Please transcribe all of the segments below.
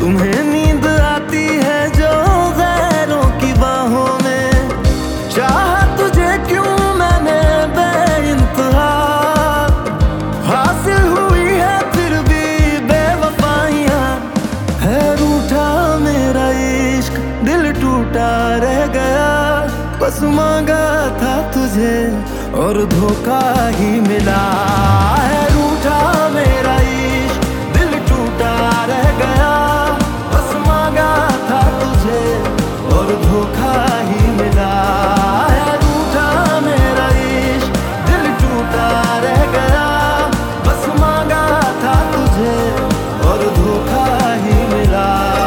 तुम्हें नींद आती है जो गैरों की बाहों में, चाहा तुझे क्यों मैंने बेइंतहा, हासिल हुई है फिर भी बेवफाइयां। है रूठा मेरा इश्क, दिल टूटा रह गया, बस मांगा था तुझे और धोखा ही मिला। है रूठा मेरा इश्क, दिल टूटा रह गया, बस मांगा था तुझे और धोखा ही मिला। है रूठा मेरा इश्क, दिल टूटा रह गया, बस मांगा था तुझे और धोखा ही मिला।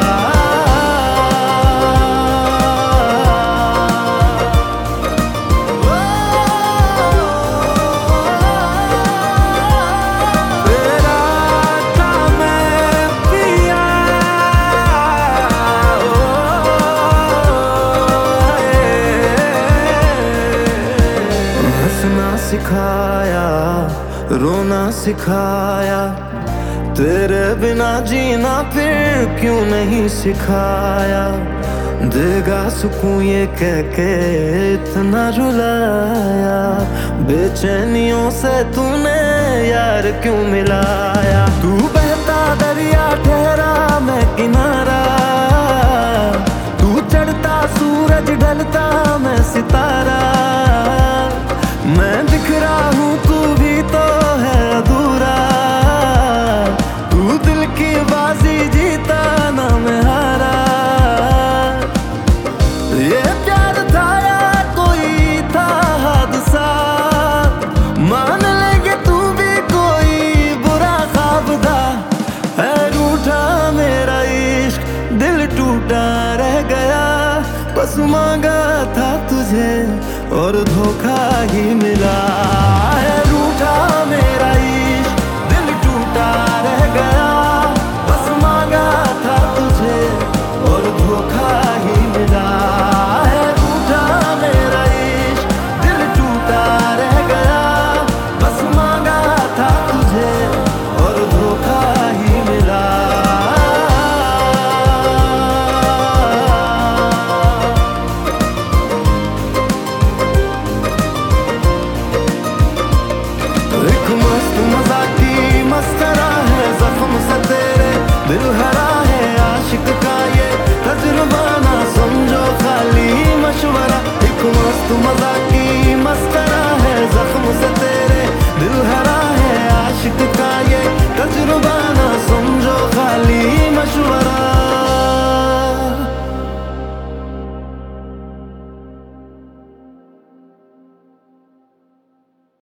सिखाया रोना सिखाया, तेरे बिना जीना फिर क्यों नहीं सिखाया। देगा सुकून ये कह के इतना रुलाया, बेचैनियों से तूने यार क्यों मिलाया। तू बहता दरिया ठहरा मैं किनारा, तू चढ़ता सूरज ढलता मैं सितारा। मैं बिखरा हूँ तू भी तो है अधूरा, तू दिल की बाजी जीता ना मैं हारा। ये प्यार था या कोई था हादसा, मान लेंगे तू भी कोई बुरा ख्वाब था। है रूठा मेरा इश्क, दिल टूटा रह गया, बस मांगा था तुझे और धोखा ही मिला। है रूठा मेरा इश्क, दिल टूटा रह गया, बस मांगा था तुझे और धोखा ही मिला। है रूठा मेरा इश्क, दिल टूटा रह गया, बस मांगा था तुझे और धोखा ही मिला। मजाकी मस्करा है जख्म से तेरे, दिल हरा है आशिक का ये तजुर्बा, ना समझो खाली मशवरा। एक मस्त मजाक